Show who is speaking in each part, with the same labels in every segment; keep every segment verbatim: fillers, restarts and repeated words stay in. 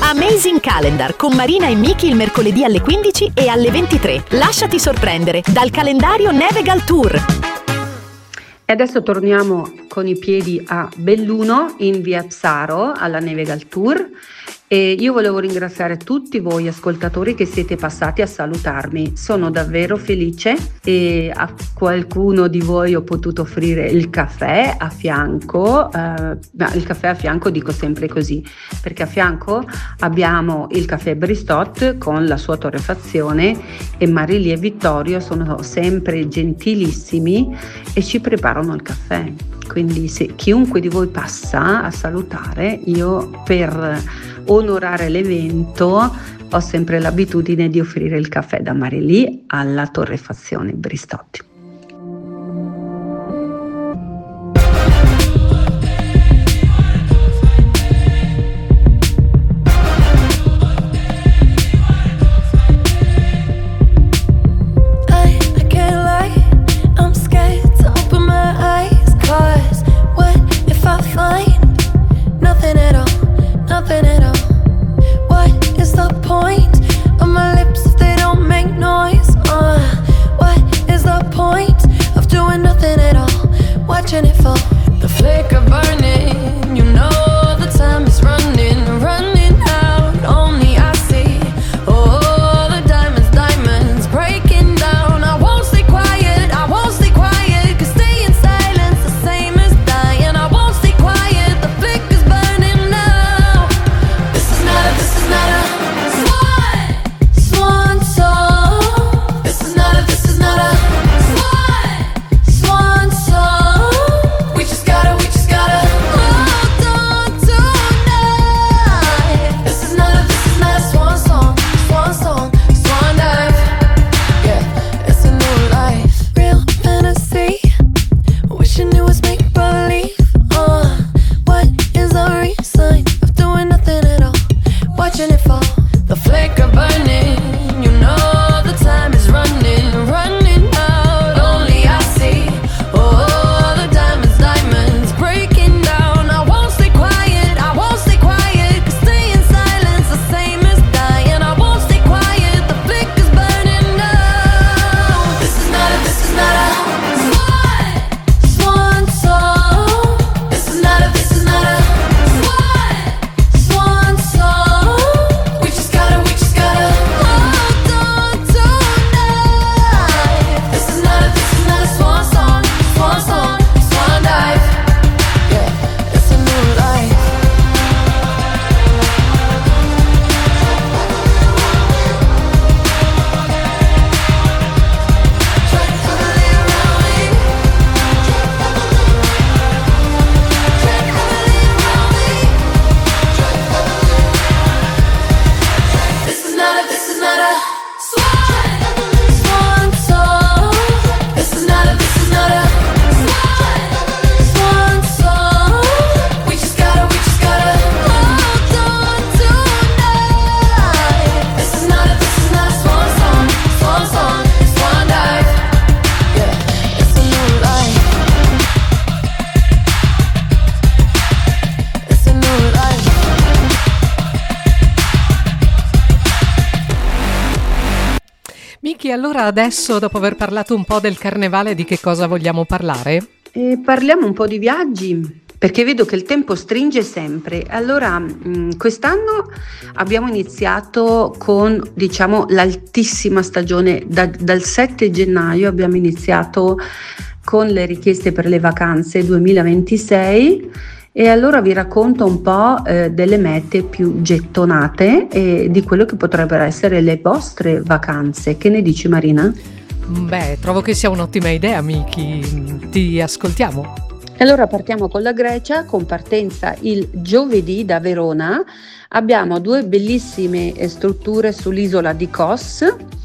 Speaker 1: Amazing Calendar con Marina e Miki il mercoledì alle quindici e alle ventitré. Lasciati sorprendere dal calendario Nevegal Tour.
Speaker 2: E adesso torniamo con i piedi a Belluno in via Psaro alla Nevegal Tour. E io volevo ringraziare tutti voi ascoltatori che siete passati a salutarmi. Sono davvero felice e a qualcuno di voi ho potuto offrire il caffè a fianco. Eh, il caffè a fianco dico sempre così, perché a fianco abbiamo il caffè Bristot con la sua torrefazione e Marilia e Vittorio sono sempre gentilissimi e ci preparano il caffè. Quindi se chiunque di voi passa a salutare, io per onorare l'evento ho sempre l'abitudine di offrire il caffè da Marilia alla torrefazione Bristotti.
Speaker 3: Allora adesso, dopo aver parlato un po' del carnevale, di che cosa vogliamo parlare?
Speaker 2: E parliamo un po' di viaggi, perché vedo che il tempo stringe sempre. Allora, mh, quest'anno abbiamo iniziato con, diciamo, l'altissima stagione. Da, dal sette gennaio abbiamo iniziato con le richieste per le vacanze duemilaventisei. E allora vi racconto un po' eh, delle mete più gettonate e di quello che potrebbero essere le vostre vacanze. Che ne dici, Marina?
Speaker 3: Beh, trovo che sia un'ottima idea, Miki. Ti ascoltiamo.
Speaker 2: Allora partiamo con la Grecia, con partenza il giovedì da Verona. Abbiamo due bellissime strutture sull'isola di Kos.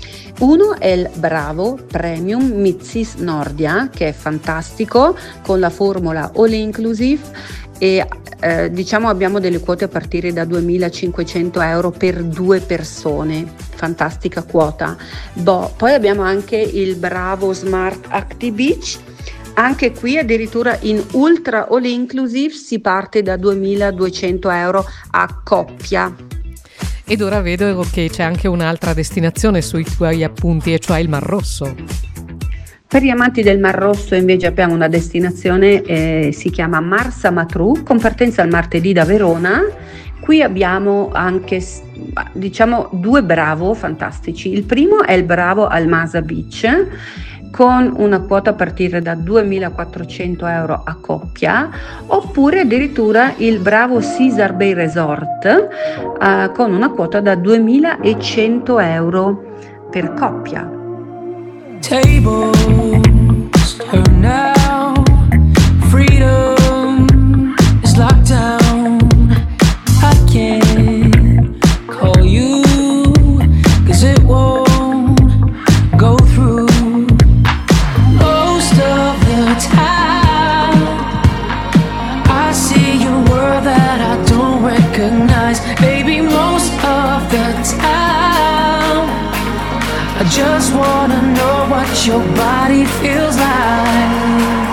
Speaker 2: Uno è il Bravo Premium Mitsis Nordia, che è fantastico, con la formula all inclusive. E eh, diciamo abbiamo delle quote a partire da duemilacinquecento euro per due persone, fantastica quota. Boh, poi abbiamo anche il Bravo Smart Active Beach, anche qui addirittura in ultra all inclusive si parte da duemiladuecento euro a coppia.
Speaker 3: Ed ora vedo che c'è anche un'altra destinazione sui tuoi appunti, e cioè il Mar Rosso.
Speaker 2: Per gli amanti del Mar Rosso invece abbiamo una destinazione, eh, si chiama Marsa Matruh, con partenza il martedì da Verona. Qui abbiamo anche, diciamo, due Bravo fantastici. Il primo è il Bravo Almasa Beach, con una quota a partire da duemilaquattrocento euro a coppia, oppure addirittura il Bravo Caesar Bay Resort eh, con una quota da duemilacento euro per coppia.
Speaker 4: Tables turn now, freedom is locked down. I can't call you, cause it won't go through. Most of the time I see your world that I don't recognize. Baby, most of the time I just wanna know what your body feels like.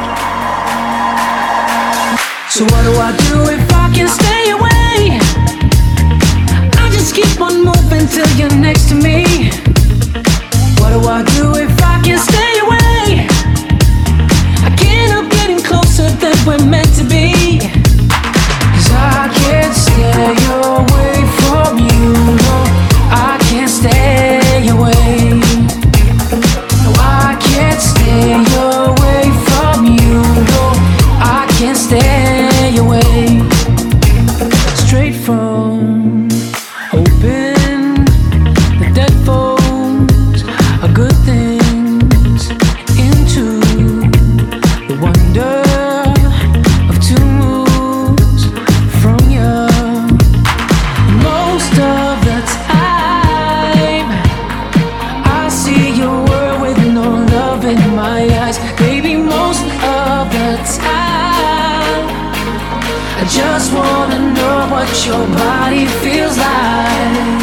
Speaker 4: So what do I do if I can stay away? I just keep on moving till you're next to me. What do I do if I can stay away? I can't help getting closer than we're meant to be. Cause I can't stay away from you. No, I can't stay away. No, I can't stay away from you. No, I can't stay away. Straight from hoping the dead phones are good things, into the wonder of two moves from you. Most of the time I see your world with no love in my eyes. Baby, most of the time I just wanna know what your body feels like.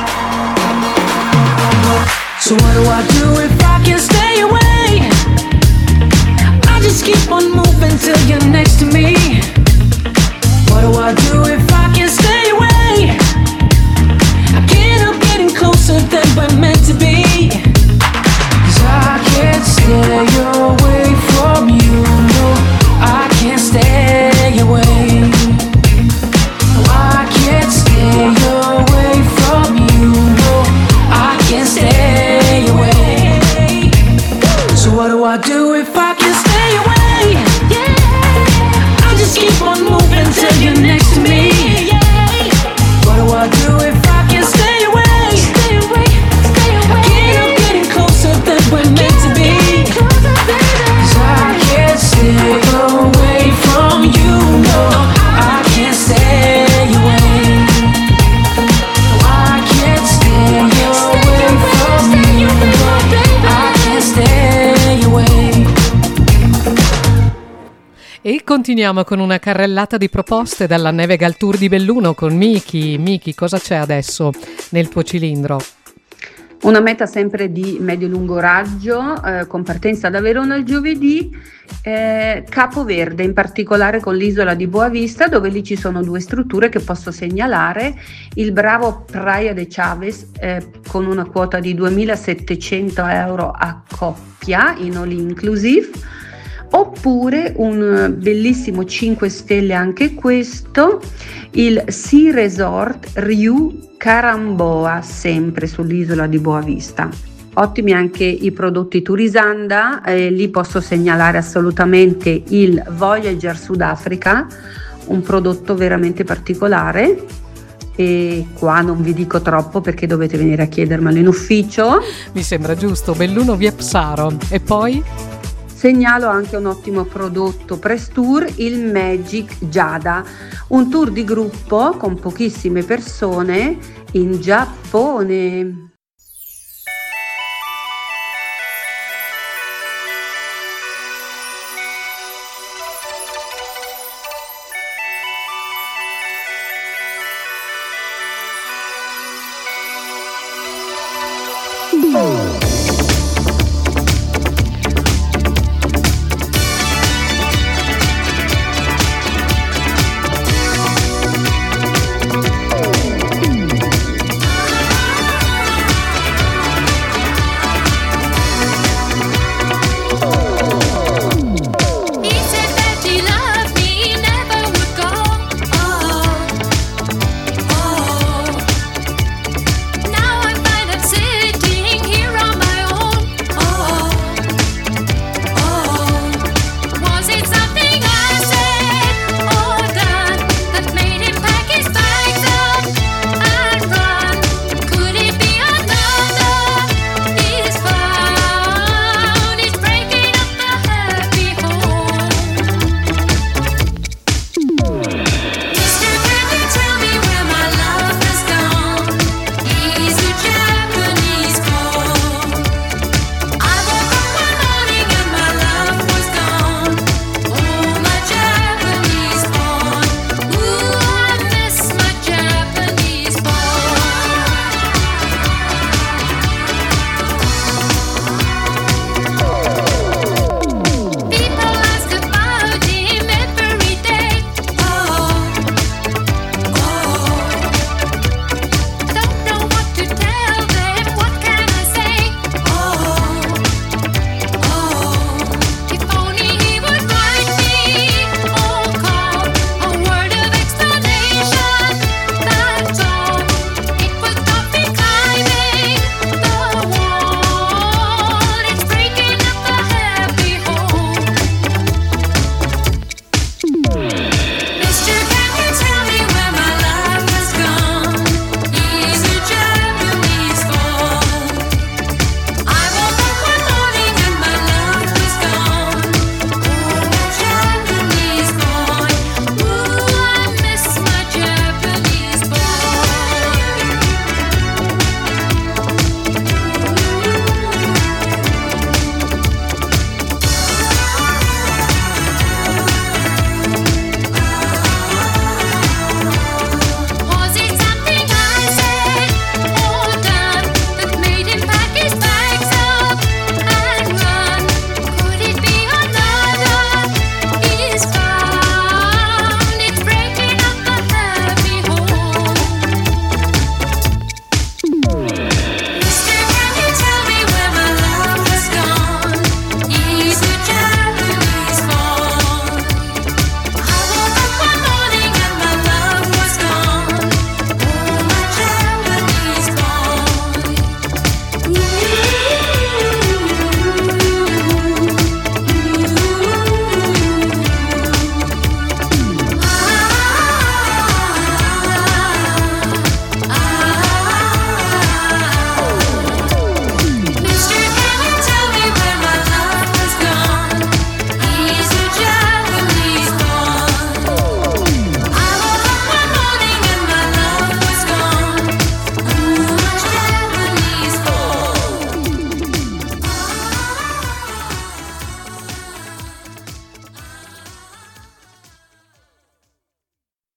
Speaker 4: So what do I do if I can stay away? I just keep on moving till you're next to me. What do I do if I can stay away? I can't help getting closer than we're meant to be. Cause I can't stay away from you. No, I can't stay away. No, I can't stay away from you. No, I can't stay away. So what do I do if I can stay away? Yeah, I just keep on moving till you're next to me. What do I do if I can stay away? Stay away, stay away. I can't help getting closer than we're meant to be. Cause I can't stay away from you. No, I can't stay away. No, I can't stay away from you. No, I can't stay away.
Speaker 3: E continuiamo con una carrellata di proposte dalla Navegal Tour di Belluno con Miki. Miki, cosa c'è adesso nel tuo cilindro?
Speaker 2: Una meta sempre di medio-lungo raggio, eh, con partenza da Verona il giovedì, eh, Capoverde, in particolare con l'isola di Boavista, dove lì ci sono due strutture che posso segnalare: il Bravo Praia de Chaves, eh, con una quota di duemilasettecento euro a coppia in all inclusive, oppure un bellissimo cinque stelle anche questo, il Sea Resort Riu Caramboa, sempre sull'isola di Boavista. Ottimi anche i prodotti Turisanda, eh, lì posso segnalare assolutamente il Voyager Sudafrica, un prodotto veramente particolare, e qua non vi dico troppo perché dovete venire a chiedermelo in ufficio.
Speaker 3: Mi sembra giusto. Belluno via Psaro. E poi?
Speaker 2: Segnalo anche un ottimo prodotto Press Tour, il Magic Giada, un tour di gruppo con pochissime persone in Giappone.